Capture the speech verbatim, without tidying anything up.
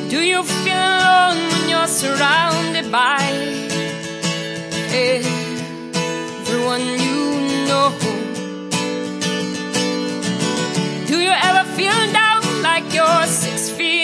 Do you feel alone when you're surrounded by everyone you know? Do you ever feel down like you're six feet